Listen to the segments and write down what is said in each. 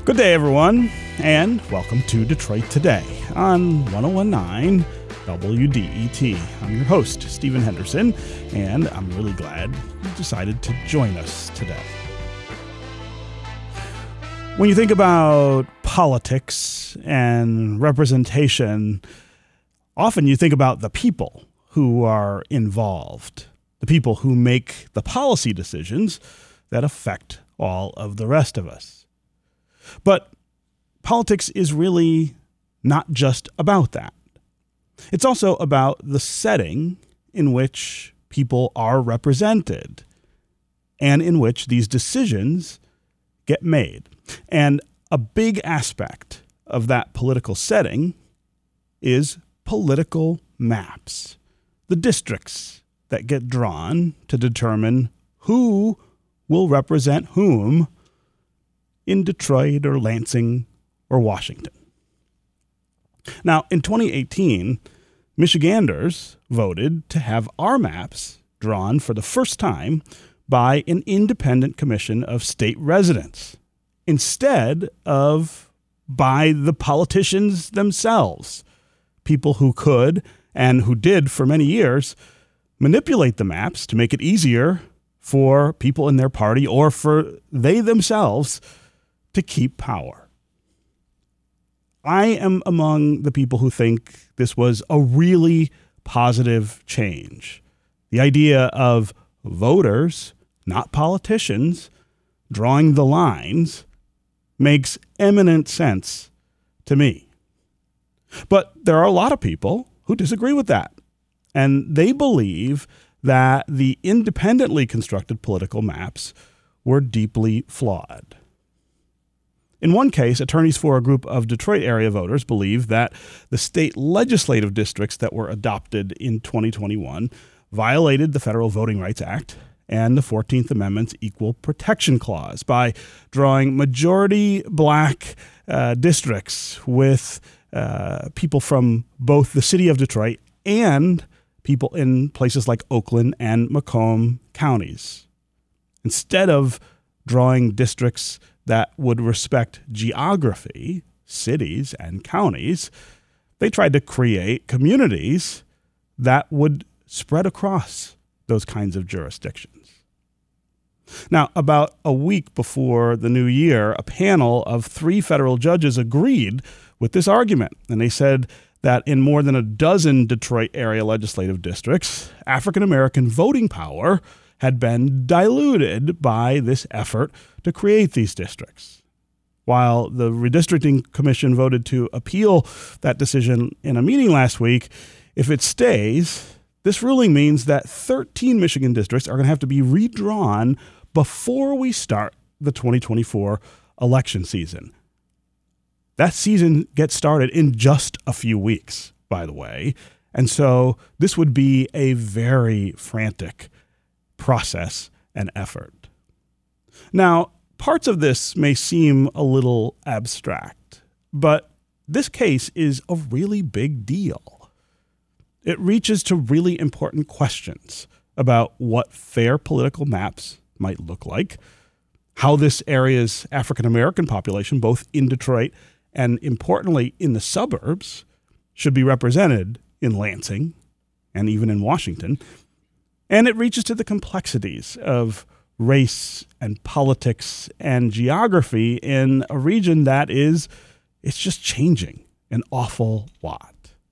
Good day, everyone, and welcome to Detroit Today on 101.9 WDET. I'm your host, Stephen Henderson, and I'm really glad you decided to join us today. When you think about politics and representation, often you think about the people who are involved, the people who make the policy decisions that affect all of the rest of us. But politics is really not just about that. It's also about the setting in which people are represented and in which these decisions get made. And a big aspect of that political setting is political maps, the districts that get drawn to determine who will represent whom in Detroit or Lansing or Washington. Now, in 2018, Michiganders voted to have our maps drawn for the first time by an independent commission of state residents, instead of by the politicians themselves, people who could, and who did for many years, manipulate the maps to make it easier for people in their party or for they themselves to keep power. I am among the people who think this was a really positive change. The idea of voters, not politicians, drawing the lines makes eminent sense to me. But there are a lot of people who disagree with that, and they believe that the independently constructed political maps were deeply flawed. In one case, attorneys for a group of Detroit area voters believe that the state legislative districts that were adopted in 2021 violated the Federal Voting Rights Act and the 14th Amendment's Equal Protection Clause by drawing majority black districts with people from both the city of Detroit and people in places like Oakland and Macomb counties. Instead of drawing districts that would respect geography, cities and counties, they tried to create communities that would spread across those kinds of jurisdictions. Now, about a week before the new year, a panel of 3 federal judges agreed with this argument, and they said that in more than a dozen Detroit area legislative districts, African-American voting power had been diluted by this effort to create these districts. While the Redistricting Commission voted to appeal that decision in a meeting last week, if it stays, this ruling means that 13 Michigan districts are going to have to be redrawn before we start the 2024 election season. That season gets started in just a few weeks, by the way, and so this would be a very frantic process and effort. Now, parts of this may seem a little abstract, but this case is a really big deal. It reaches to really important questions about what fair political maps might look like, how this area's African-American population, both in Detroit and importantly in the suburbs, should be represented in Lansing and even in Washington. And it reaches to the complexities of race and politics and geography in a region that it's just changing an awful lot.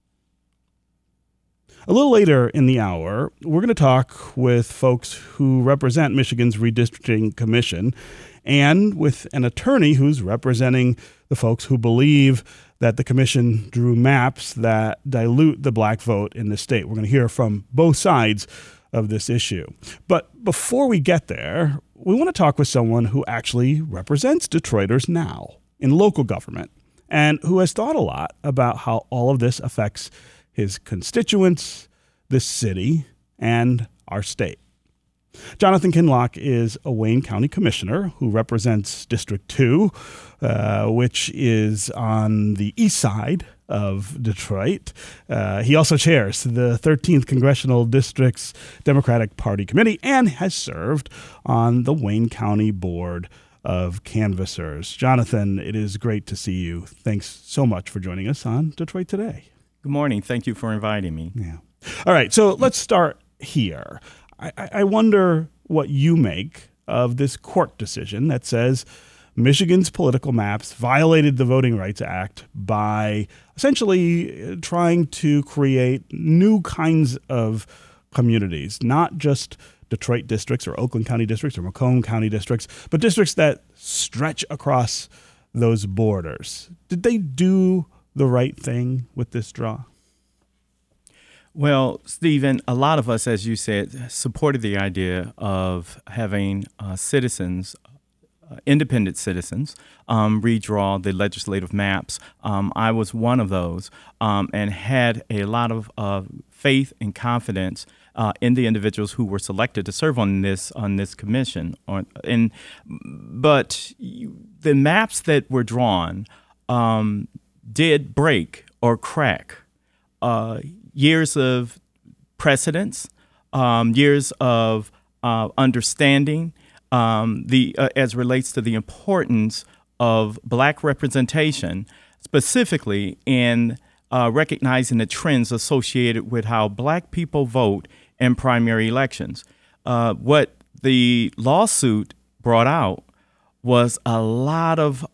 A little later in the hour, we're going to talk with folks who represent Michigan's Redistricting Commission and with an attorney who's representing the folks who believe that the commission drew maps that dilute the black vote in the state. We're going to hear from both sides of this issue. But before we get there, we want to talk with someone who actually represents Detroiters now in local government and who has thought a lot about how all of this affects his constituents, this city, and our state. Jonathan Kinloch is a Wayne County Commissioner who represents District 2, which is on the east side of Detroit. He also chairs the 13th Congressional District's Democratic Party Committee and has served on the Wayne County Board of canvassers. Jonathan, it is great to see you. Thanks so much for joining us on Detroit Today. Good morning. Thank you for inviting me. Yeah. All right, so let's start here. I wonder what you make of this court decision that says Michigan's political maps violated the Voting Rights Act by essentially trying to create new kinds of communities, not just Detroit districts or Oakland County districts or Macomb County districts, but districts that stretch across those borders. Did they do the right thing with this draw? Well, Stephen, a lot of us, as you said, supported the idea of having citizens, independent citizens, redraw the legislative maps. I was one of those and had a lot of faith and confidence in the individuals who were selected to serve on this commission. But the maps that were drawn did break or crack years of precedence, years of understanding, as relates to the importance of Black representation, specifically in recognizing the trends associated with how Black people vote in primary elections. What the lawsuit brought out was a lot of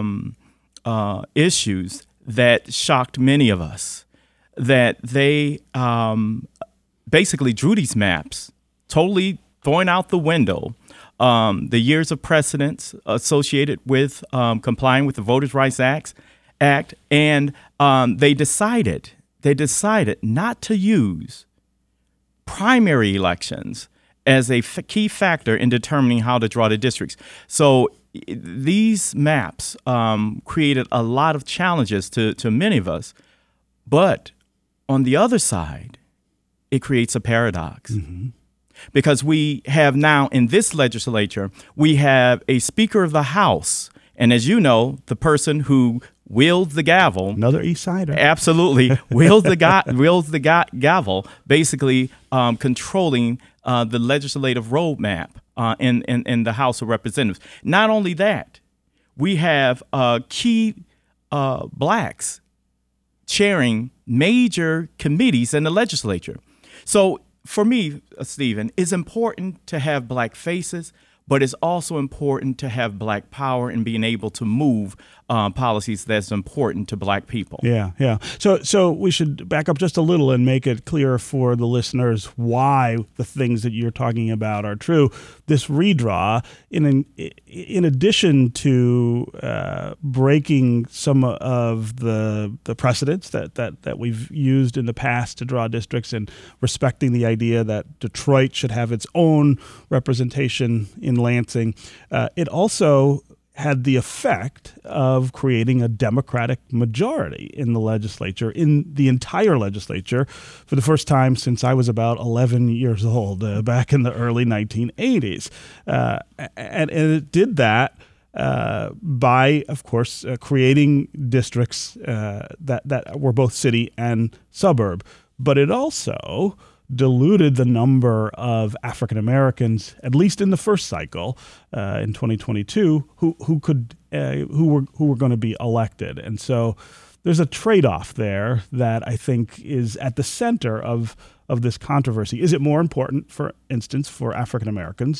issues that shocked many of us, that they basically drew these maps, totally throwing out the window the years of precedence associated with complying with the Voters' Rights Act, and they decided not to use primary elections as a key factor in determining how to draw the districts. So these maps created a lot of challenges to many of us, but on the other side, it creates a paradox. Mm-hmm. Because we have now in this legislature, we have a Speaker of the House. And as you know, the person who wields the gavel. Another East Sider. Absolutely. wields the gavel, basically controlling the legislative roadmap in the House of Representatives. Not only that, we have key Blacks chairing major committees in the legislature. So for me, Stephen, it's important to have Black faces, but it's also important to have Black power and being able to move policies that's important to Black people. Yeah. So we should back up just a little and make it clear for the listeners why the things that you're talking about are true. This redraw, in addition to breaking some of the precedents that we've used in the past to draw districts and respecting the idea that Detroit should have its own representation in Lansing, it also had the effect of creating a Democratic majority in the legislature, in the entire legislature, for the first time since I was about 11 years old, back in the early 1980s. And it did that by, of course, creating districts that were both city and suburb. But it also diluted the number of African Americans, at least in the first cycle in 2022, who were going to be elected. And so there's a trade-off there that I think is at the center of this controversy. Is it more important, for instance, for African Americans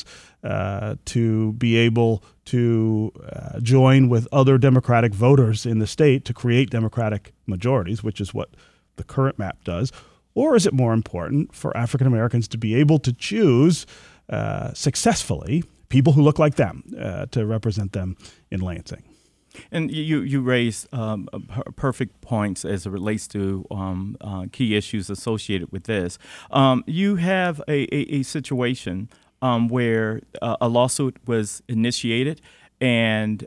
to be able to join with other Democratic voters in the state to create Democratic majorities, which is what the current map does? Or is it more important for African Americans to be able to choose successfully people who look like them to represent them in Lansing? And you raise perfect points as it relates to key issues associated with this. You have a situation where a lawsuit was initiated, and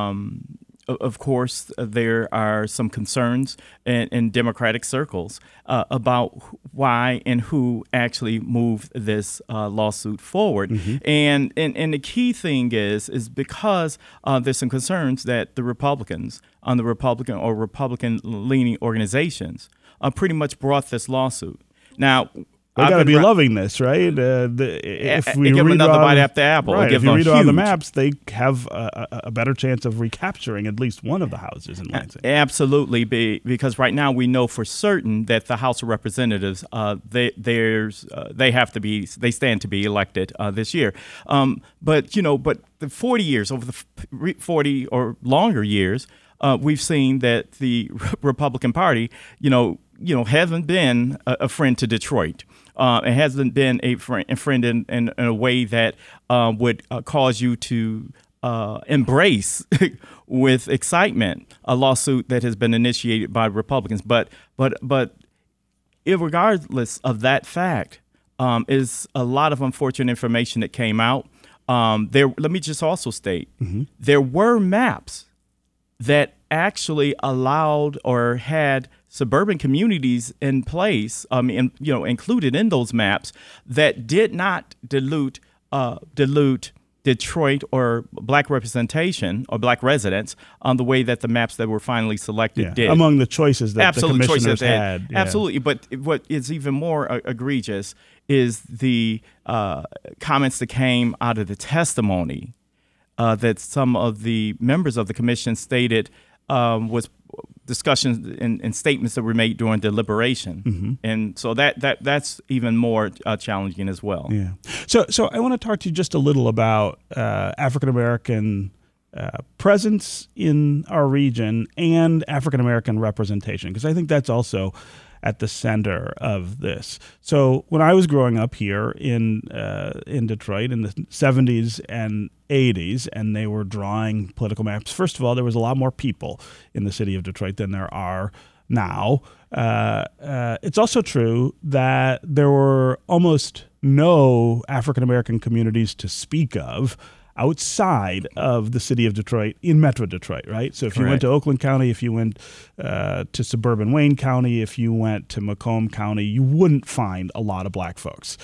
of course, there are some concerns in Democratic circles about why and who actually moved this lawsuit forward. Mm-hmm. And the key thing is because there's some concerns that the Republicans on the Republican or Republican-leaning organizations pretty much brought this lawsuit. Now, They got to be loving this, right? If we give them another bite after apple. Right, Give if you them read on the maps, they have a better chance of recapturing at least one of the houses in Lansing. Absolutely, because right now we know for certain that the House of Representatives, they stand to be elected this year. But the 40 years, over the 40 or longer years, we've seen that the Republican Party, hasn't been a friend to Detroit. It hasn't been a friend in a way that would cause you to embrace with excitement a lawsuit that has been initiated by Republicans. But regardless of that fact, is a lot of unfortunate information that came out. Let me just also state, there were maps that actually allowed or had suburban communities in place, included in those maps, that did not dilute Detroit or black representation or black residents on the way that the maps that were finally selected did. Among the choices that the commissioners had. Yeah. Absolutely. But what is even more egregious is the comments that came out of the testimony that some of the members of the commission stated was discussions and statements that were made during deliberation, and so that's even more challenging as well. Yeah. So I want to talk to you just a little about African American presence in our region and African American representation, because I think that's also at the center of this. So when I was growing up here in Detroit in the 70s and 80s, and they were drawing political maps, first of all, there was a lot more people in the city of Detroit than there are now. It's also true that there were almost no African American communities to speak of outside of the city of Detroit in Metro Detroit, right? So if you went to Oakland County, if you went to suburban Wayne County, if you went to Macomb County, you wouldn't find a lot of black folks.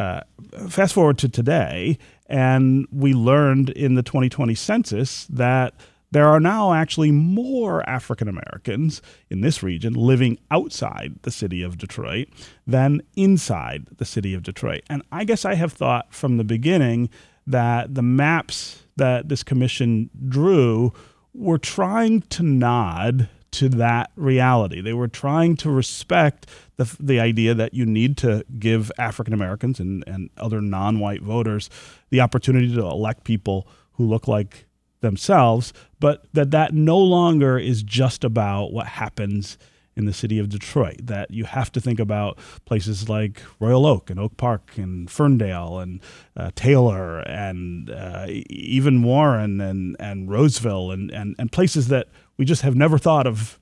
Fast forward to today, and we learned in the 2020 census that there are now actually more African Americans in this region living outside the city of Detroit than inside the city of Detroit. And I guess I have thought from the beginning that the maps that this commission drew were trying to nod to that reality. They were trying to respect the idea that you need to give African Americans and other non-white voters the opportunity to elect people who look like themselves, but that no longer is just about what happens in the city of Detroit, that you have to think about places like Royal Oak and Oak Park and Ferndale and Taylor and even Warren and Roseville and places that we just have never thought of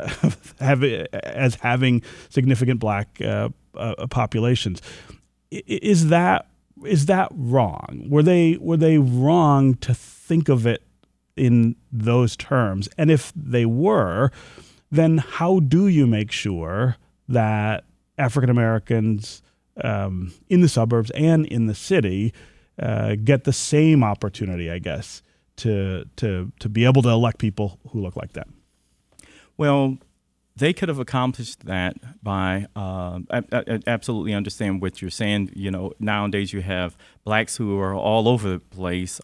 as having significant black populations. Is that wrong? Were they wrong to think of it in those terms? And if they were, then how do you make sure that African Americans in the suburbs and in the city get the same opportunity, I guess, to be able to elect people who look like them? Well, they could have accomplished that by I absolutely understand what you're saying. Nowadays you have blacks who are all over the place.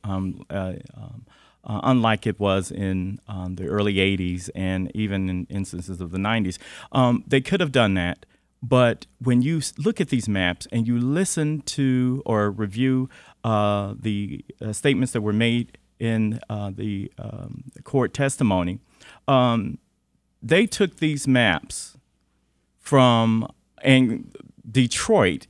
Unlike it was in the early 80s and even in instances of the 90s. They could have done that, but when you look at these maps and you listen to or review the statements that were made in the court testimony, they took these maps from Detroit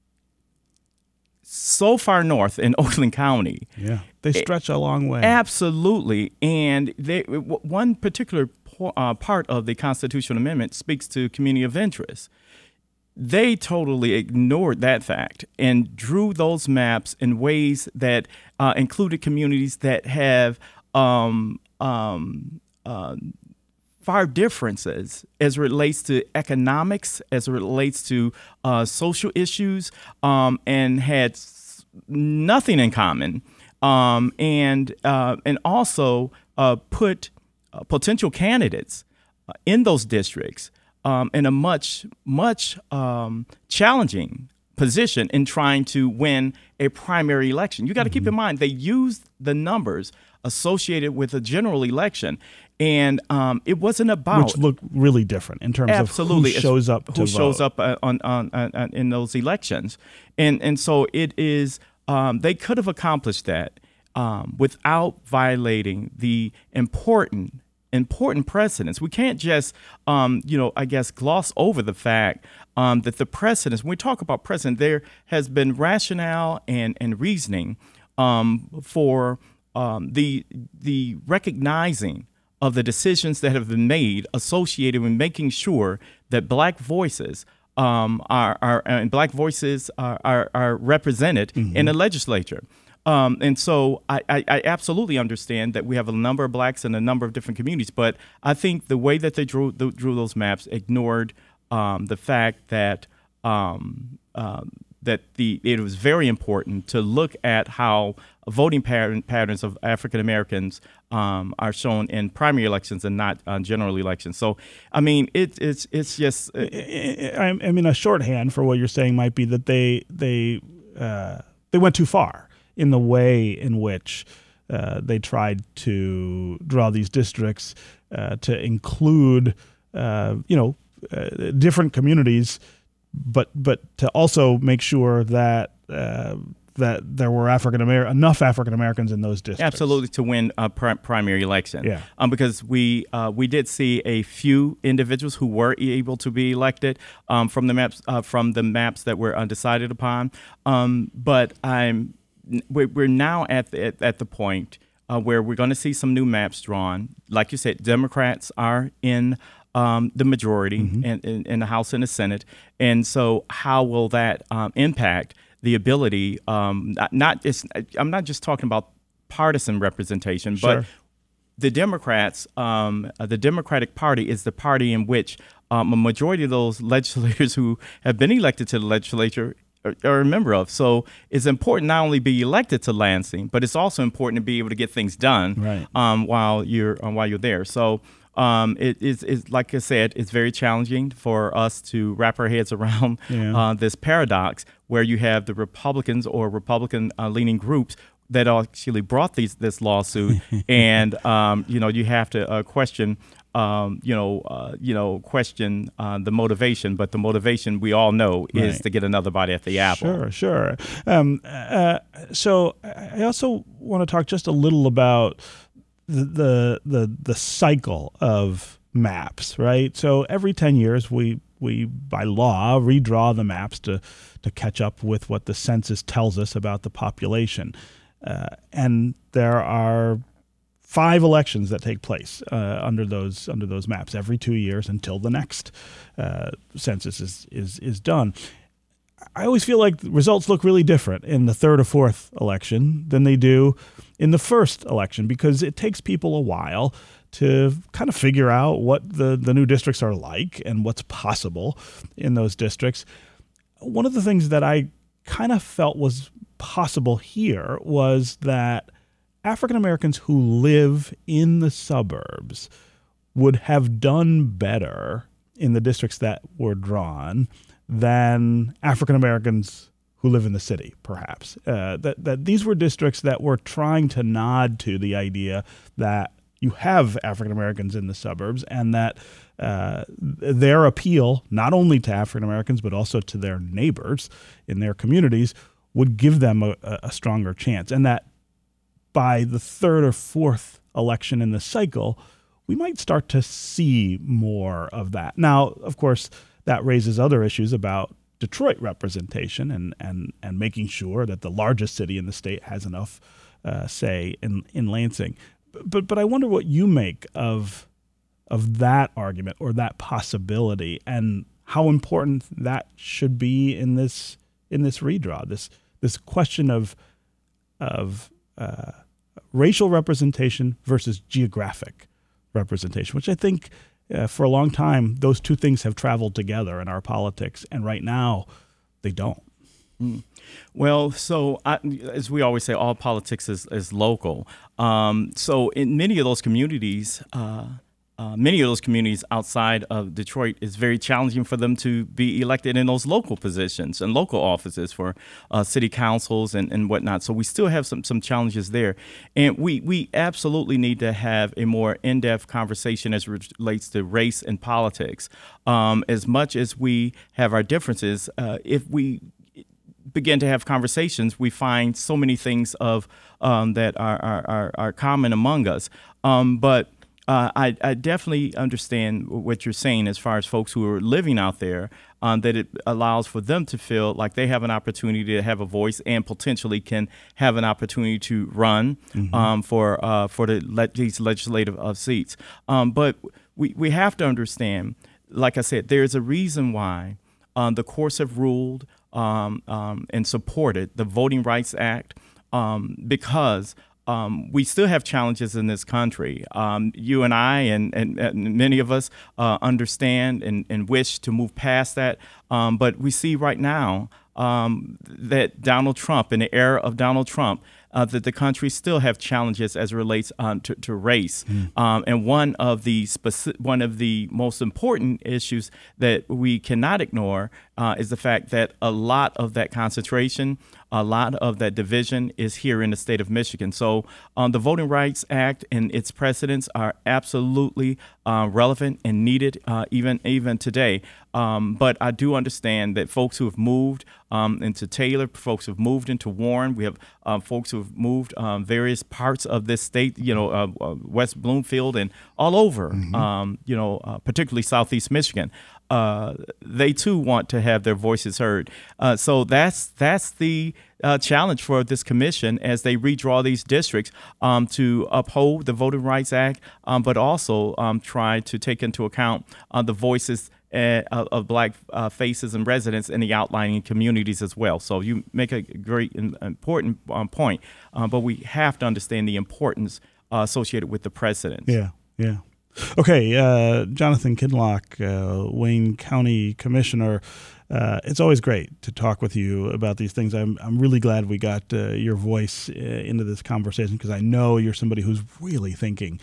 so far north in Oakland County. Yeah, they stretch a long way. Absolutely. And one particular part of the constitutional amendment speaks to community of interest. They totally ignored that fact and drew those maps in ways that included communities that have far differences as it relates to economics, as it relates to social issues, and had nothing in common, and also put potential candidates in those districts in a much challenging position in trying to win a primary election. You got to keep in mind, they used the numbers associated with a general election. And it wasn't about, which look really different in terms of who shows up to vote. On in those elections, and so it is. They could have accomplished that without violating the important precedents. We can't just gloss over the fact that the precedents. When we talk about precedent, there has been rationale and reasoning for the recognizing of the decisions that have been made associated with making sure that Black voices are represented in the legislature. And so I absolutely understand that we have a number of Blacks in a number of different communities, but I think the way that they drew those maps ignored the fact that it was very important to look at how voting patterns of African Americans are shown in primary elections and not general elections. So, I mean, it's just. I mean, a shorthand for what you're saying might be that they went too far in the way in which they tried to draw these districts to include, different communities. But to also make sure that that there were enough African Americans in those districts. Absolutely, to win a primary election. Yeah. Because we did see a few individuals who were able to be elected from the maps that were undecided upon. But we're now at the point where we're going to see some new maps drawn. Like you said, Democrats are in the majority in the House and the Senate. And so how will that impact the ability, I'm not just talking about partisan representation, Sure. but the Democrats, the Democratic Party is the party in which a majority of those legislators who have been elected to the legislature are a member of. So it's important not only be elected to Lansing, but it's also important to be able to get things done while you're there. So it is, like I said, it's very challenging for us to wrap our heads around this paradox where you have the Republicans or Republican-leaning groups that actually brought this lawsuit, and you have to question the motivation, but the motivation we all know is to get another bite at the apple. Sure. So I also want to talk just a little about the cycle of maps, right? So every 10 years we by law redraw the maps to catch up with what the census tells us about the population. And there are 5 elections that take place under those maps every 2 years until the next census is done. I always feel like the results look really different in the third or fourth election than they do in the first election, because it takes people a while to kind of figure out what the new districts are like and what's possible in those districts. One of the things that I kind of felt was possible here was that African Americans who live in the suburbs would have done better in the districts that were drawn than African Americans who live in the city, perhaps. That these were districts that were trying to nod to the idea that you have African Americans in the suburbs, and that their appeal, not only to African Americans but also to their neighbors in their communities, would give them a stronger chance. And that by the third or fourth election in the cycle, we might start to see more of that. Now, of course, that raises other issues about Detroit representation and making sure that the largest city in the state has enough say in Lansing. But I wonder what you make of that argument or that possibility, and how important that should be in this redraw. This question of racial representation versus geographic representation, which I think for a long time those two things have traveled together in our politics, and right now they don't. Well, so as we always say, all politics is local. So in many of those communities, many of those communities outside of Detroit, it's very challenging for them to be elected in those local positions and local offices for city councils and whatnot. So we still have some challenges there. And we absolutely need to have a more in-depth conversation as it relates to race and politics. As much as we have our differences, if we begin to have conversations, we find so many things that are common among us. But I definitely understand what you're saying as far as folks who are living out there, that it allows for them to feel like they have an opportunity to have a voice and potentially can have an opportunity to run for these legislative seats. But we have to understand, like I said, there's a reason why the courts have ruled and supported the Voting Rights Act because we still have challenges in this country. You and I and many of us understand and wish to move past that. But we see right now that Donald Trump, in the era of Donald Trump, that the country still have challenges as it relates to race. And one of the most important issues that we cannot ignore is the fact that a lot of that concentration, a lot of that division is here in the state of Michigan. So the Voting Rights Act and its precedents are absolutely relevant and needed even today. But I do understand that folks who have moved into Taylor, folks who have moved into Warren, we have folks who have moved various parts of this state, West Bloomfield and all over, particularly Southeast Michigan. They too want to have their voices heard. So that's the challenge for this commission as they redraw these districts to uphold the Voting Rights Act, but also try to take into account the voices of Black faces and residents in the outlying communities as well. So you make a great and important point, but we have to understand the importance associated with the precedents. Yeah. Okay, Jonathan Kinloch, Wayne County Commissioner. It's always great to talk with you about these things. I'm really glad we got your voice into this conversation because I know you're somebody who's really thinking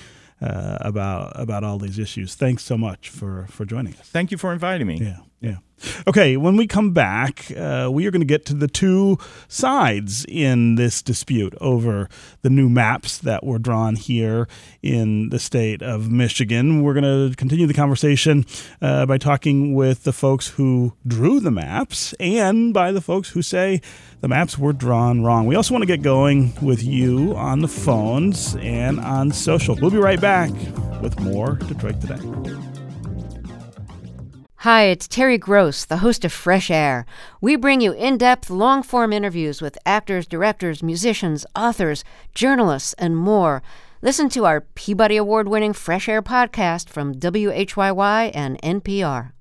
about all these issues. Thanks so much for joining us. Thank you for inviting me. Yeah. Okay, when we come back, we are going to get to the two sides in this dispute over the new maps that were drawn here in the state of Michigan. We're going to continue the conversation by talking with the folks who drew the maps and by the folks who say the maps were drawn wrong. We also want to get going with you on the phones and on social. We'll be right back with more Detroit Today. Hi, it's Terry Gross, the host of Fresh Air. We bring you in-depth, long-form interviews with actors, directors, musicians, authors, journalists, and more. Listen to our Peabody Award-winning Fresh Air podcast from WHYY and NPR.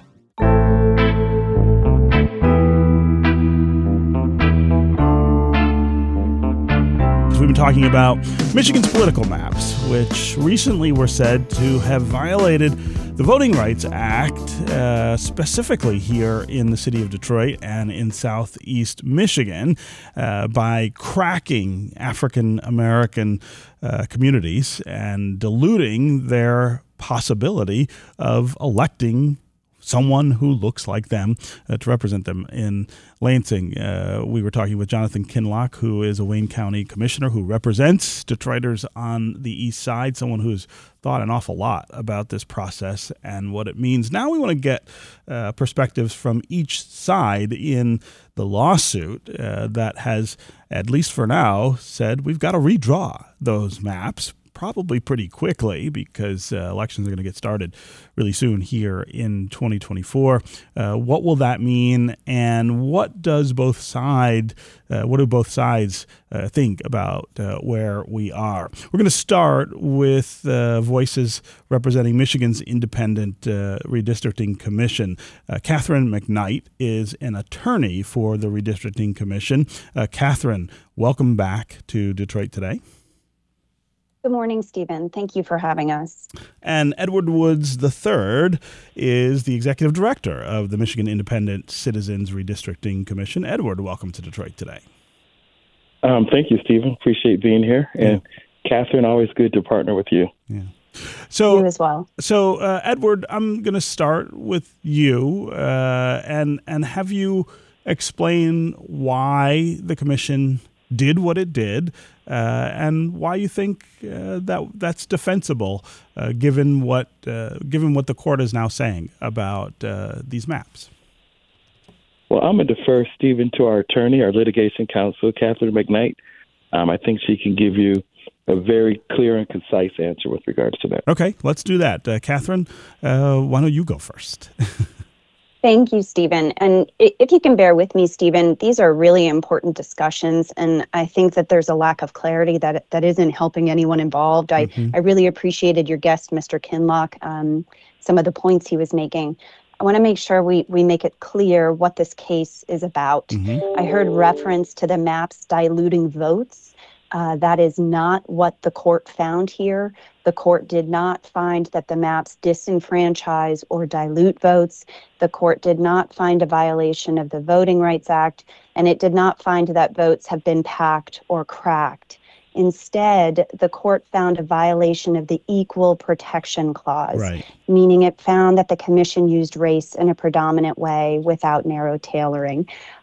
We've been talking about Michigan's political maps, which recently were said to have violated the Voting Rights Act, specifically here in the city of Detroit and in southeast Michigan, by cracking African American communities and diluting their possibility of electing someone who looks like them to represent them in Lansing. We were talking with Jonathan Kinloch, who is a Wayne County Commissioner who represents Detroiters on the east side, someone who's thought an awful lot about this process and what it means. Now we want to get perspectives from each side in the lawsuit that has, at least for now, said we've got to redraw those maps probably pretty quickly because elections are going to get started really soon here in 2024. What will that mean, and what do both sides think about where we are? We're going to start with voices representing Michigan's Independent Redistricting Commission. Catherine McKnight is an attorney for the Redistricting Commission. Catherine, welcome back to Detroit Today. Good morning, Stephen. Thank you for having us. And Edward Woods III is the executive director of the Michigan Independent Citizens Redistricting Commission. Edward, welcome to Detroit Today. Thank you, Stephen. Appreciate being here. And Catherine, always good to partner with you. Yeah. So, You as well. So, Edward, I'm going to start with you and have you explain why the commission did what it did and why you think that's defensible, given what the court is now saying about these maps. Well, I'm going to defer, Stephen, to our attorney, our litigation counsel, Catherine McKnight. I think she can give you a very clear and concise answer with regards to that. Okay, let's do that. Catherine, why don't you go first? Thank you, Stephen. And if you can bear with me, Stephen, these are really important discussions, and I think that there's a lack of clarity that isn't helping anyone involved. I really appreciated your guest, Mr. Kinloch, some of the points he was making. I want to make sure we make it clear what this case is about. I heard reference to the maps diluting votes. That is not what the court found here. The court did not find that the maps disenfranchise or dilute votes. The court did not find a violation of the Voting Rights Act, and it did not find that votes have been packed or cracked. Instead, the court found a violation of the Equal Protection Clause, meaning it found that the commission used race in a predominant way without narrow tailoring.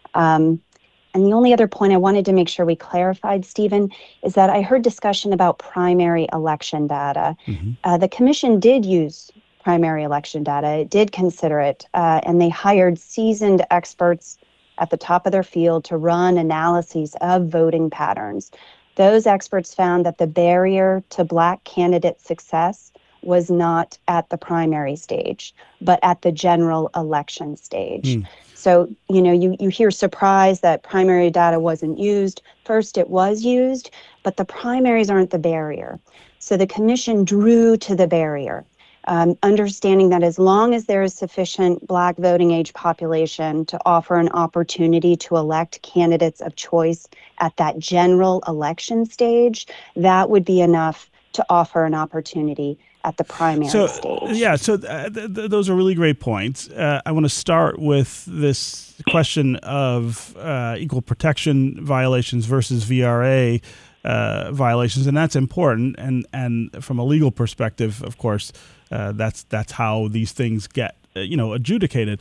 And the only other point I wanted to make sure we clarified, Stephen, is that I heard discussion about primary election data. The commission did use primary election data. It did consider it, and they hired seasoned experts at the top of their field to run analyses of voting patterns. Those experts found that the barrier to Black candidate success was not at the primary stage, but at the general election stage. So, you hear surprise that primary data wasn't used. First, it was used, but the primaries aren't the barrier. So the commission drew to the barrier, understanding that as long as there is sufficient Black voting age population to offer an opportunity to elect candidates of choice at that general election stage, that would be enough to offer an opportunity at the primary stage. Yeah, so those are really great points. I want to start with this question of equal protection violations versus VRA violations, and that's important. And from a legal perspective, of course, that's how these things get adjudicated.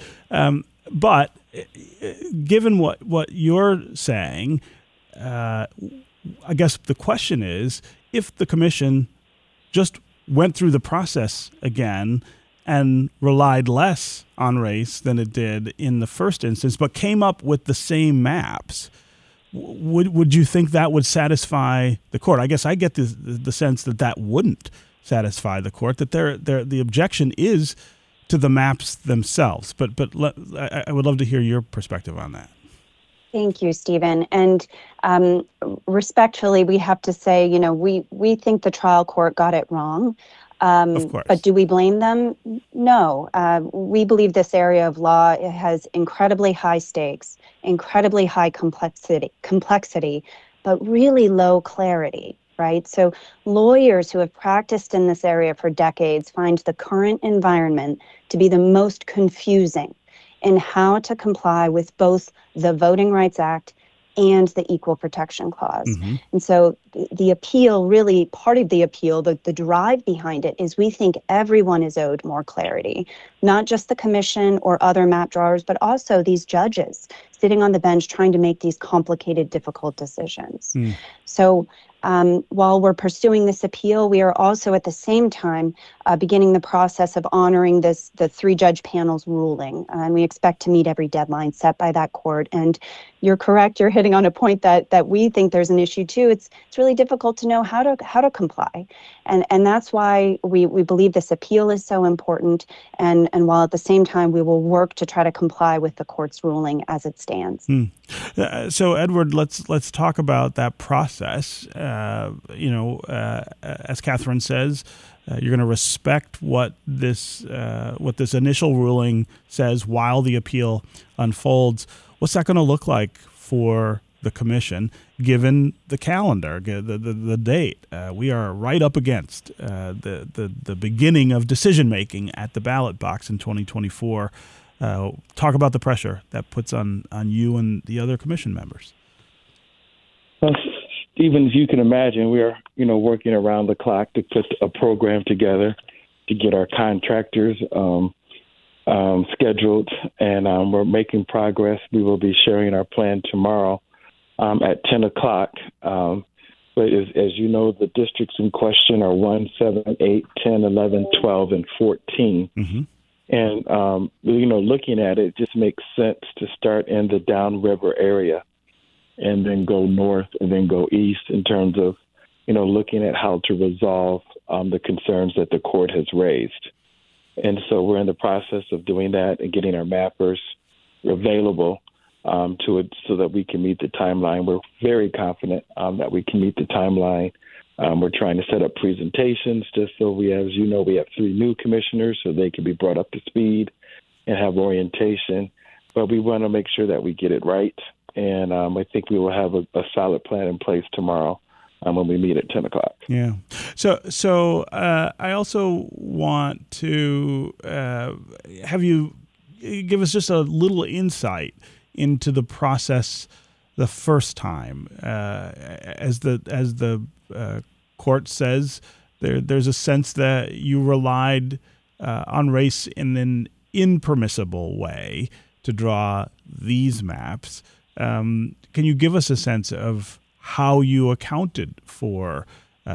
But given what you're saying, I guess the question is, if the commission just went through the process again and relied less on race than it did in the first instance, but came up with the same maps, would you think that would satisfy the court? I guess I get the sense that wouldn't satisfy the court, that the objection is to the maps themselves. But I would love to hear your perspective on that. Thank you, Stephen. And respectfully, we have to say, we think the trial court got it wrong. Of course. But do we blame them? No. We believe this area of law has incredibly high stakes, incredibly high complexity, but really low clarity, right? So lawyers who have practiced in this area for decades find the current environment to be the most confusing in how to comply with both the Voting Rights Act and the Equal Protection Clause. And so the appeal, really part of the appeal, the drive behind it is we think everyone is owed more clarity, not just the commission or other map drawers, but also these judges sitting on the bench trying to make these complicated, difficult decisions. So while we're pursuing this appeal, we are also at the same time beginning the process of honoring the 3-judge panel's ruling. And we expect to meet every deadline set by that court. And you're correct, you're hitting on a point that we think there's an issue too. It's really difficult to know how to comply. And that's why we believe this appeal is so important. And while at the same time we will work to try to comply with the court's ruling as it stands. So Edward, let's talk about that process. As Catherine says, you're going to respect what this initial ruling says while the appeal unfolds. What's that going to look like for the commission, given the calendar, the date? We are right up against the beginning of decision making at the ballot box in 2024. Talk about the pressure that puts on you and the other commission members. Stephen, as you can imagine, we are, working around the clock to put a program together. to get our contractors scheduled, and we're making progress. We will be sharing our plan tomorrow at 10 o'clock. But as you know, the districts in question are 1, 7, 8, 10, 11, 12, and 14. Mm-hmm. And, looking at it, it just makes sense to start in the downriver area and then go north and then go east in terms of, looking at how to resolve the concerns that the court has raised. And so we're in the process of doing that and getting our mappers available to it so that we can meet the timeline. We're very confident that we can meet the timeline. We're trying to set up presentations just so we have 3 new commissioners so they can be brought up to speed and have orientation. But we want to make sure that we get it right. And I think we will have a solid plan in place tomorrow when we meet at 10 o'clock. Yeah. So I also want to have you give us just a little insight into the process the first time. As the court says, there's a sense that you relied on race in an impermissible way to draw these maps. Can you give us a sense of how you accounted for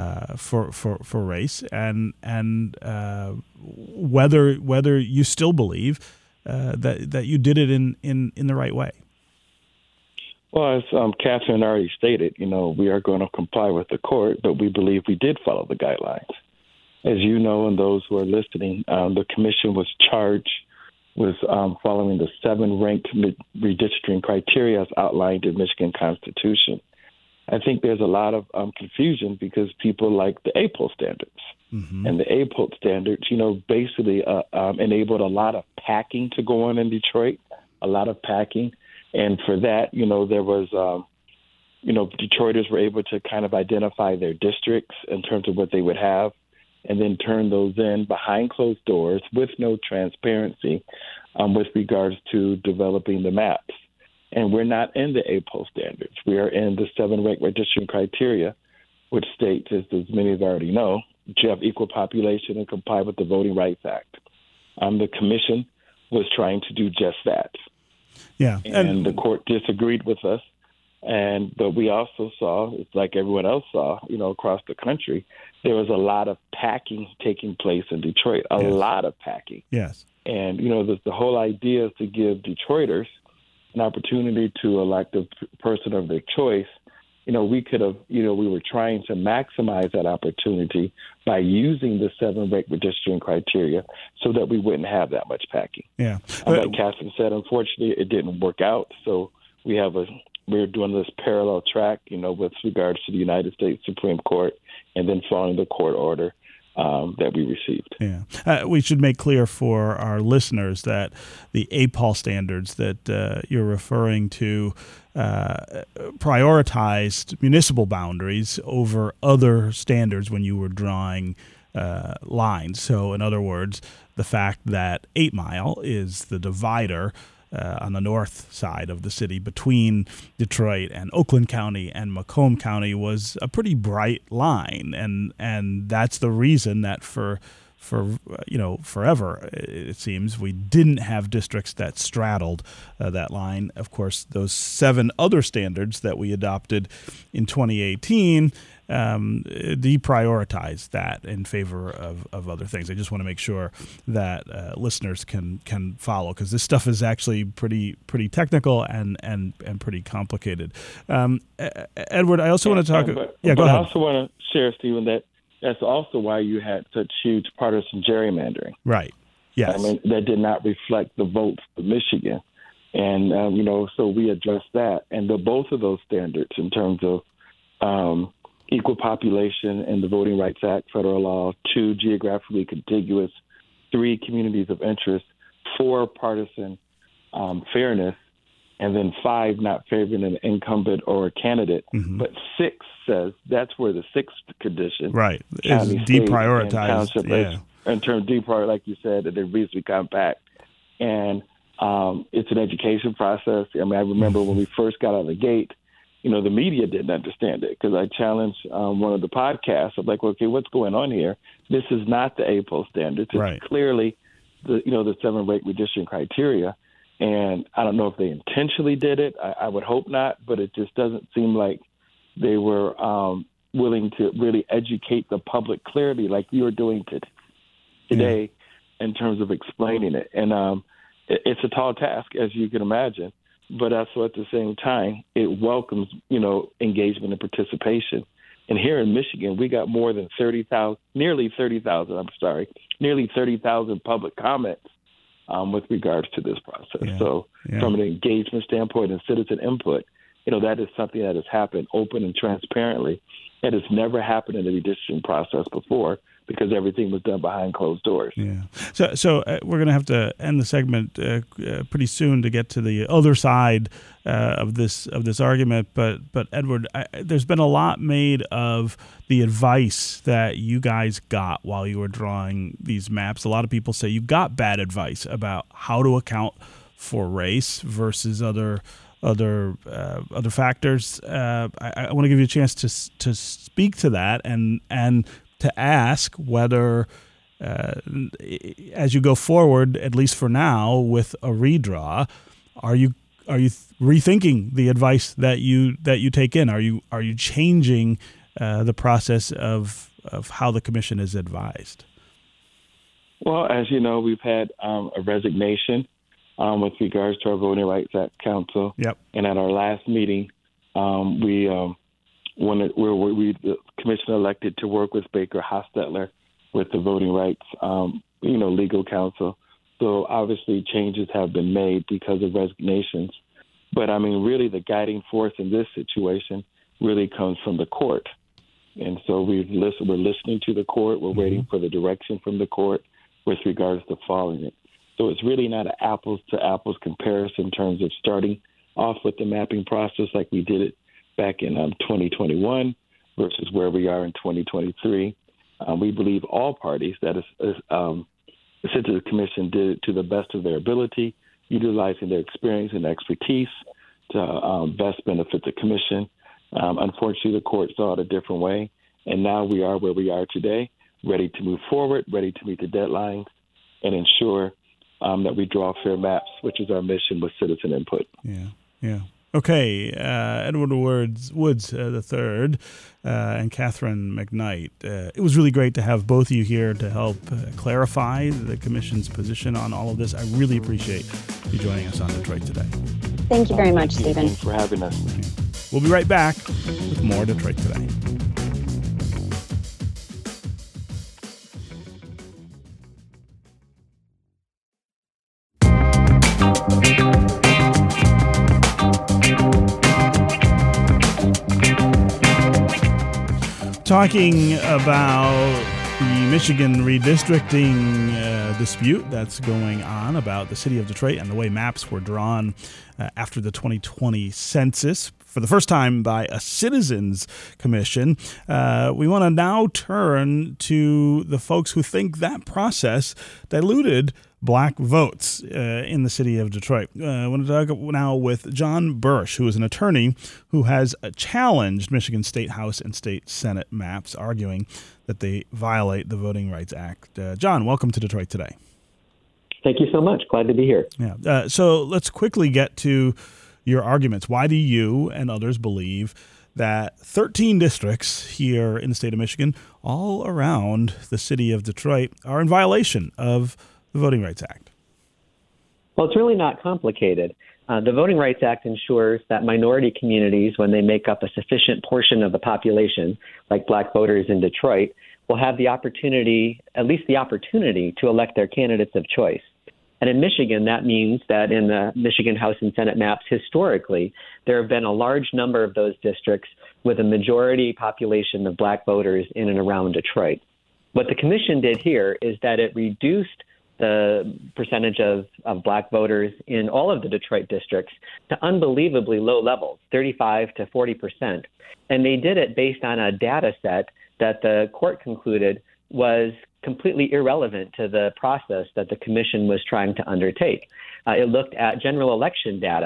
race and whether you still believe that you did it in the right way? Well, as Catherine already stated, we are going to comply with the court, but we believe we did follow the guidelines. As you know, and those who are listening, the commission was charged with following the 7 ranked redistricting criteria as outlined in Michigan Constitution. I think there's a lot of confusion because people like the APOL standards. Mm-hmm. And the APOL standards, basically enabled a lot of packing to go on in Detroit, a lot of packing. And for that, there was, Detroiters were able to kind of identify their districts in terms of what they would have and then turn those in behind closed doors with no transparency with regards to developing the maps. And we're not in the APOL standards. We are in the 7 ranked redistricting criteria, which states, as many of you already know, that you have equal population and comply with the Voting Rights Act. The commission was trying to do just that. Yeah, and the court disagreed with us. But we also saw, it's like everyone else saw, across the country, there was a lot of packing taking place in Detroit, a lot of packing. Yes. And, the whole idea is to give Detroiters an opportunity to elect a person of their choice. We could have, we were trying to maximize that opportunity by using the 7 ranked redistricting criteria so that we wouldn't have that much packing. Yeah. Like Catherine said, unfortunately, it didn't work out. So we're doing this parallel track, with regards to the United States Supreme Court and then following the court order that we received. Yeah. We should make clear for our listeners that the APOL standards that you're referring to prioritized municipal boundaries over other standards when you were drawing lines. So in other words, the fact that 8 Mile is the divider on the north side of the city between Detroit and Oakland County and Macomb County was a pretty bright line, and that's the reason that for forever, it seems, we didn't have districts that straddled that line. Of course, those 7 other standards that we adopted in 2018 deprioritized that in favor of other things. I just want to make sure that listeners can follow, because this stuff is actually pretty technical and pretty complicated. Edward, I also want to talk. Go ahead. I also want to share, Stephen, that that's also why you had such huge partisan gerrymandering. Right. Yes. I mean, that did not reflect the votes of Michigan. And, so we addressed that. And both of those standards in terms of equal population and the Voting Rights Act, federal law, 2, geographically contiguous, 3, communities of interest, 4, partisan fairness, and then 5, not favoring an incumbent or a candidate. Mm-hmm. But 6 says that's where the 6th condition, right, is deprioritized. In terms of deprioritize, like you said, that they're reasonably compact. And it's an education process. I mean, I remember when we first got out of the gate, the media didn't understand it because I challenged one of the podcasts. I'm like, okay, what's going on here? This is not the APO standards. It's clearly the 7 rate redistricting criteria. And I don't know if they intentionally did it. I would hope not, but it just doesn't seem like they were willing to really educate the public clearly like you are doing today in terms of explaining it. And it's a tall task, as you can imagine. But also at the same time, it welcomes, engagement and participation. And here in Michigan, we got nearly 30,000 public comments with regards to this process. Yeah. So from an engagement standpoint and citizen input, that is something that has happened open and transparently. It has never happened in the redistricting process before because everything was done behind closed doors. Yeah. So we're going to have to end the segment pretty soon to get to the other side of this argument. But Edward, there's been a lot made of the advice that you guys got while you were drawing these maps. A lot of people say you got bad advice about how to account for race versus other factors. I want to give you a chance to speak to that and to ask whether, as you go forward, at least for now, with a redraw, are you rethinking the advice that you take in? Are you changing the process of how the commission is advised? Well, as you know, we've had a resignation with regards to our Voting Rights Act Council. Yep. And at our last meeting, the commission elected to work with Baker Hostetler with the Voting Rights, legal counsel. So obviously changes have been made because of resignations. But really the guiding force in this situation really comes from the court. And so we're listening to the court. We're waiting for the direction from the court with regards to following it. So it's really not an apples to apples comparison in terms of starting off with the mapping process like we did it back in 2021 versus where we are in 2023. We believe all parties that is sent to the commission did it to the best of their ability, utilizing their experience and expertise to best benefit the commission. Unfortunately, the court saw it a different way, and now we are where we are today, ready to move forward, ready to meet the deadlines, and ensure that we draw fair maps, which is our mission with citizen input. Yeah. Okay, Edward Woods III and Catherine McKnight. It was really great to have both of you here to help clarify the commission's position on all of this. I really appreciate you joining us on Detroit Today. Thank you very much, Stephen. Thanks for having us. We'll be right back with more Detroit Today. Talking about the Michigan redistricting dispute that's going on about the city of Detroit and the way maps were drawn after the 2020 census for the first time by a citizens commission. We want to now turn to the folks who think that process diluted black votes in the city of Detroit. I want to talk now with John Bursch, who is an attorney who has challenged Michigan State House and State Senate maps, arguing that they violate the Voting Rights Act. John, welcome to Detroit Today. Thank you so much. Glad to be here. Yeah. So let's quickly get to your arguments. Why do you and others believe that 13 districts here in the state of Michigan, all around the city of Detroit, are in violation of the Voting Rights Act? Well, it's really not complicated. The Voting Rights Act ensures that minority communities, when they make up a sufficient portion of the population, like black voters in Detroit, will have the opportunity, at least the opportunity, to elect their candidates of choice. And in Michigan, that means that in the Michigan House and Senate maps, historically, there have been a large number of those districts with a majority population of black voters in and around Detroit. What the commission did here is that it reduced the percentage of black voters in all of the Detroit districts to unbelievably low levels, 35 to 40%. And they did it based on a data set that the court concluded was completely irrelevant to the process that the commission was trying to undertake. It looked at general election data,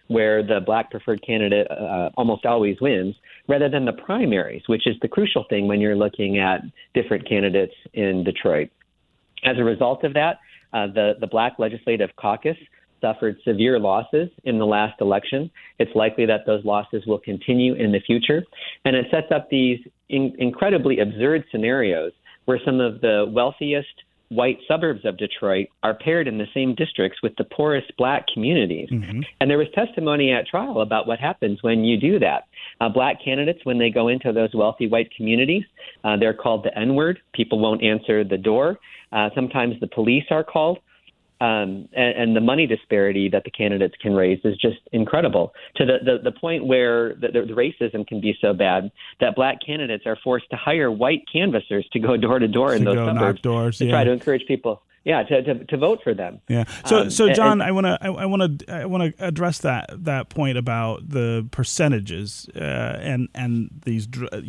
where the black preferred candidate almost always wins, rather than the primaries, which is the crucial thing when you're looking at different candidates in Detroit. As a result of that, the Black Legislative Caucus suffered severe losses in the last election. It's likely that those losses will continue in the future. And it sets up these incredibly absurd scenarios where some of the wealthiest white suburbs of Detroit are paired in the same districts with the poorest black communities. Mm-hmm. And there was testimony at trial about what happens when you do that. Black candidates, when they go into those wealthy white communities, they're called the N-word. People won't answer the door. Sometimes the police are called. And the money disparity that the candidates can raise is just incredible, to the point where the racism can be so bad that black candidates are forced to hire white canvassers to go door to door in those suburbs to try to encourage people, to vote for them. Yeah. So John, I want to address that point about the percentages and these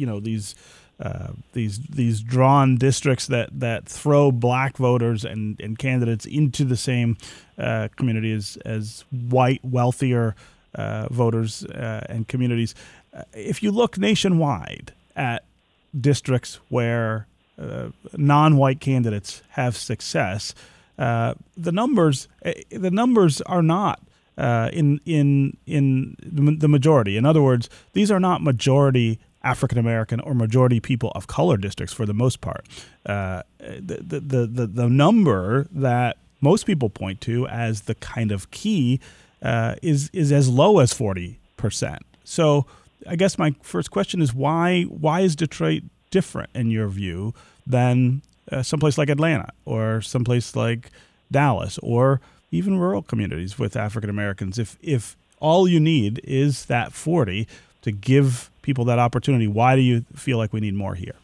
these drawn districts that throw black voters and candidates into the same community as white, wealthier voters and communities. If you look nationwide at districts where non-white candidates have success, the numbers are not in the majority. In other words, these are not majority African American or majority people of color districts for the most part. The number that most people point to as the kind of key is as low as 40%. So I guess my first question is why is Detroit different in your view than someplace like Atlanta or someplace like Dallas or even rural communities with African Americans? If all you need is that 40 to give people that opportunity, why do you feel like we need more here?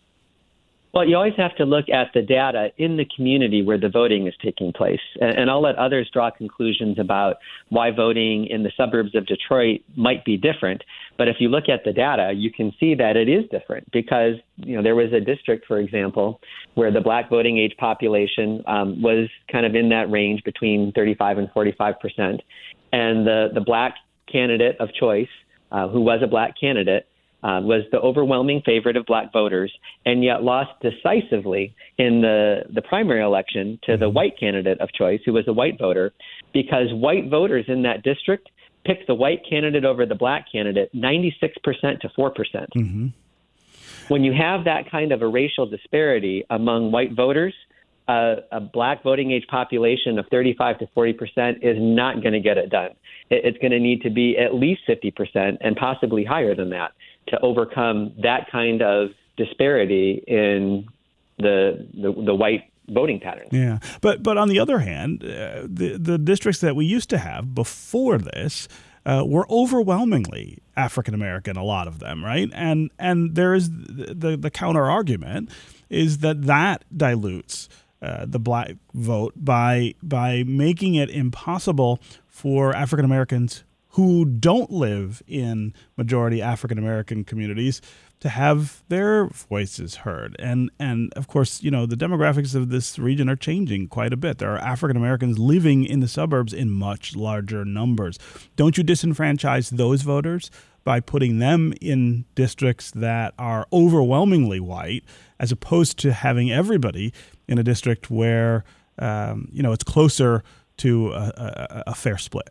Well, you always have to look at the data in the community where the voting is taking place. And I'll let others draw conclusions about why voting in the suburbs of Detroit might be different. But if you look at the data, you can see that it is different because, there was a district, for example, where the black voting age population was kind of in that range between 35 and 45%. And the black candidate of choice, who was a black candidate, was the overwhelming favorite of black voters, and yet lost decisively in the primary election to the white candidate of choice, who was a white voter, because white voters in that district picked the white candidate over the black candidate 96% to 4%. Mm-hmm. When you have that kind of a racial disparity among white voters, a black voting age population of 35 to 40% is not going to get it done. It's going to need to be at least 50% and possibly higher than that to overcome that kind of disparity in the white voting patterns. Yeah, but on the other hand, the districts that we used to have before this were overwhelmingly African American, a lot of them, right? And there is the counter argument is that dilutes the black vote by making it impossible for African Americans who don't live in majority African American communities to have their voices heard. And of course, the demographics of this region are changing quite a bit. There are African Americans living in the suburbs in much larger numbers. Don't you disenfranchise those voters by putting them in districts that are overwhelmingly white, as opposed to having everybody in a district where it's closer to a fair split?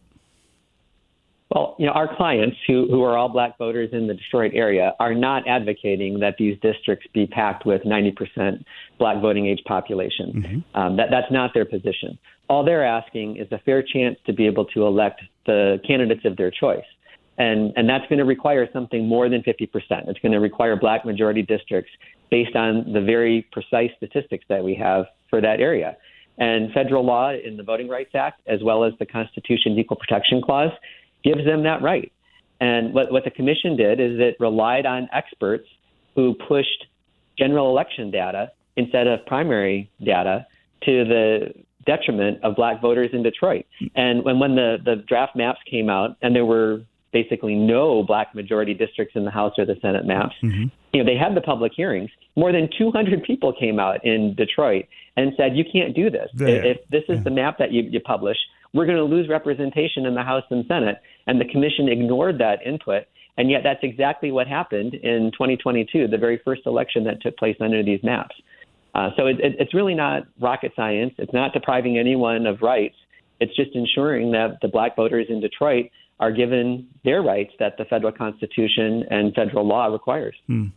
Well, our clients who are all black voters in the Detroit area are not advocating that these districts be packed with 90% black voting age population. Mm-hmm. That's not their position. All they're asking is a fair chance to be able to elect the candidates of their choice. And that's going to require something more than 50%. It's going to require black majority districts based on the very precise statistics that we have for that area. And federal law in the Voting Rights Act, as well as the Constitution's Equal Protection Clause, gives them that right. And what the commission did is it relied on experts who pushed general election data instead of primary data to the detriment of black voters in Detroit. And when the draft maps came out, and there were basically no black majority districts in the House or the Senate maps, mm-hmm. They had the public hearings. More than 200 people came out in Detroit and said, you can't do this. If this is the map that you publish, we're going to lose representation in the House and Senate. And the commission ignored that input. And yet that's exactly what happened in 2022, the very first election that took place under these maps. So it's really not rocket science. It's not depriving anyone of rights. It's just ensuring that the black voters in Detroit are given their rights that the federal Constitution and federal law requires.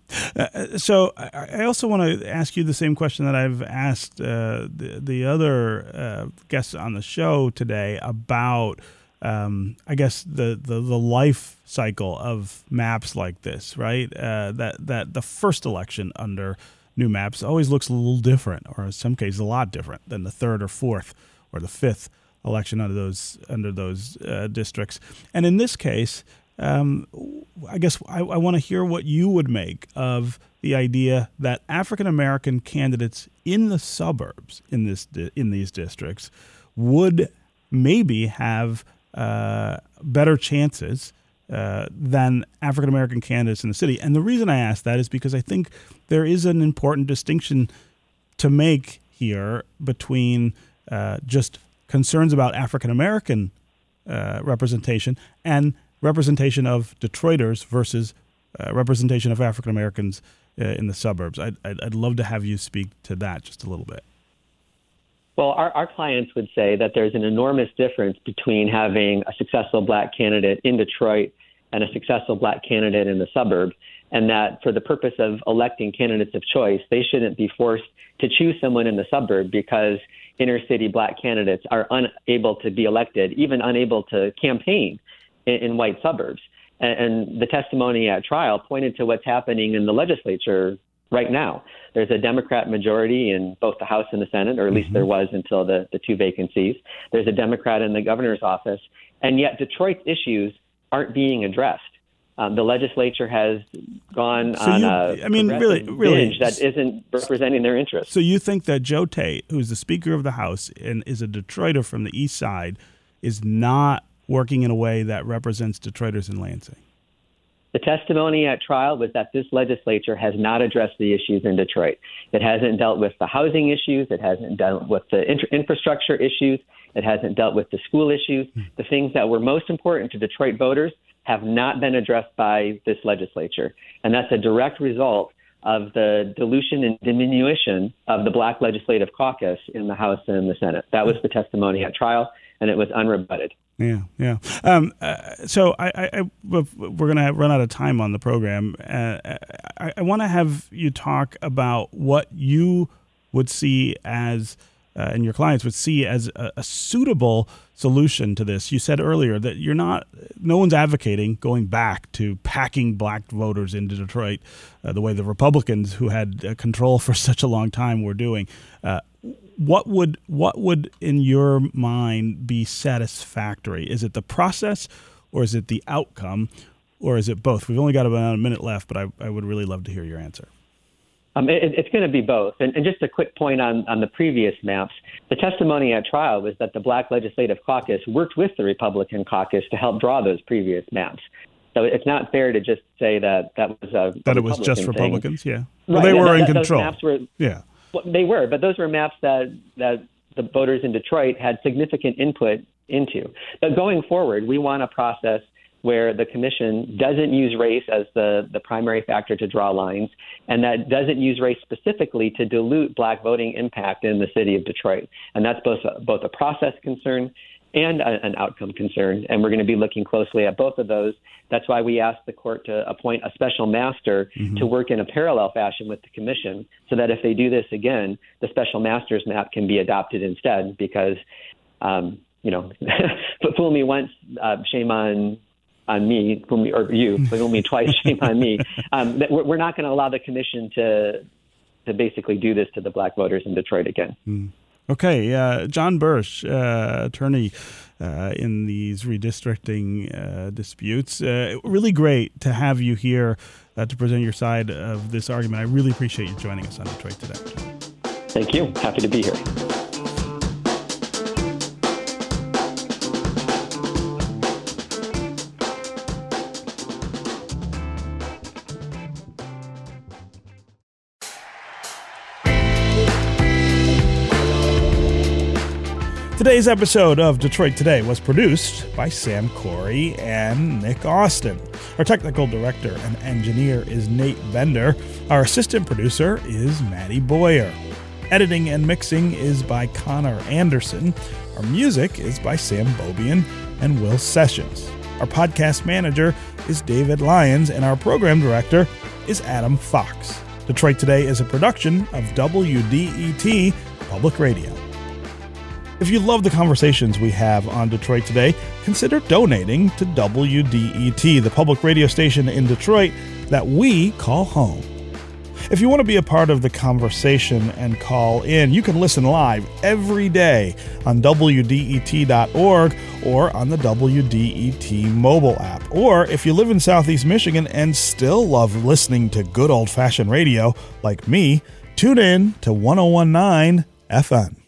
So I also want to ask you the same question that I've asked the other guests on the show today about, I guess, the life cycle of maps like this, right? That the first election under new maps always looks a little different, or in some cases a lot different than the third or fourth or the fifth election under those districts. And in this case, I guess I want to hear what you would make of the idea that African American candidates in the suburbs in these districts would maybe have better chances than African American candidates in the city. And the reason I ask that is because I think there is an important distinction to make here between just concerns about African American representation and representation of Detroiters versus representation of African Americans in the suburbs. I'd love to have you speak to that just a little bit. Well, our clients would say that there's an enormous difference between having a successful black candidate in Detroit and a successful black candidate in the suburb, and that for the purpose of electing candidates of choice, they shouldn't be forced to choose someone in the suburb because inner city black candidates are unable to be elected, even unable to campaign in white suburbs. And the testimony at trial pointed to what's happening in the legislature right now. There's a Democrat majority in both the House and the Senate, or at least there was until the two vacancies. There's a Democrat in the governor's office, and yet Detroit's issues aren't being addressed. The legislature has gone binge that isn't representing their interests. So you think that Joe Tate, who's the Speaker of the House and is a Detroiter from the East Side, is not working in a way that represents Detroiters in Lansing? The testimony at trial was that this legislature has not addressed the issues in Detroit. It hasn't dealt with the housing issues. It hasn't dealt with the infrastructure issues. It hasn't dealt with the school issues. The things that were most important to Detroit voters have not been addressed by this legislature. And that's a direct result of the dilution and diminution of the Black Legislative Caucus in the House and the Senate. That was the testimony at trial, and it was unrebutted. Yeah. So we're going to run out of time on the program. I want to have you talk about what you would see as and your clients would see as a suitable solution to this. You said earlier that no one's advocating going back to packing black voters into Detroit the way the Republicans who had control for such a long time were doing. What would in your mind be satisfactory? Is it the process, or is it the outcome, or is it both? We've only got about a minute left, but I would really love to hear your answer. It's going to be both. And just a quick point on the previous maps. The testimony at trial was that the Black Legislative Caucus worked with the Republican caucus to help draw those previous maps. So it's not fair to just say that was that it was just Republicans. Thing. Yeah. Well, they were in control. Those maps were, yeah. Well, they were, but those were maps that the voters in Detroit had significant input into. But going forward, we want a process where the commission doesn't use race as the primary factor to draw lines, and that doesn't use race specifically to dilute black voting impact in the city of Detroit. And that's both a process concern and an outcome concern. And we're going to be looking closely at both of those. That's why we asked the court to appoint a special master to work in a parallel fashion with the commission, so that if they do this again, the special master's map can be adopted instead, because, fool me once, shame on me, fool me twice, shame on me. We're not going to allow the commission to basically do this to the black voters in Detroit again. Okay, John Bursch, attorney in these redistricting disputes. Really great to have you here to present your side of this argument. I really appreciate you joining us on Detroit Today. Thank you. Happy to be here. Today's episode of Detroit Today was produced by Sam Corey and Nick Austin. Our technical director and engineer is Nate Bender. Our assistant producer is Maddie Boyer. Editing and mixing is by Connor Anderson. Our music is by Sam Bobian and Will Sessions. Our podcast manager is David Lyons, and our program director is Adam Fox. Detroit Today is a production of WDET Public Radio. If you love the conversations we have on Detroit Today, consider donating to WDET, the public radio station in Detroit that we call home. If you want to be a part of the conversation and call in, you can listen live every day on WDET.org or on the WDET mobile app. Or if you live in Southeast Michigan and still love listening to good old-fashioned radio like me, tune in to 101.9 FM.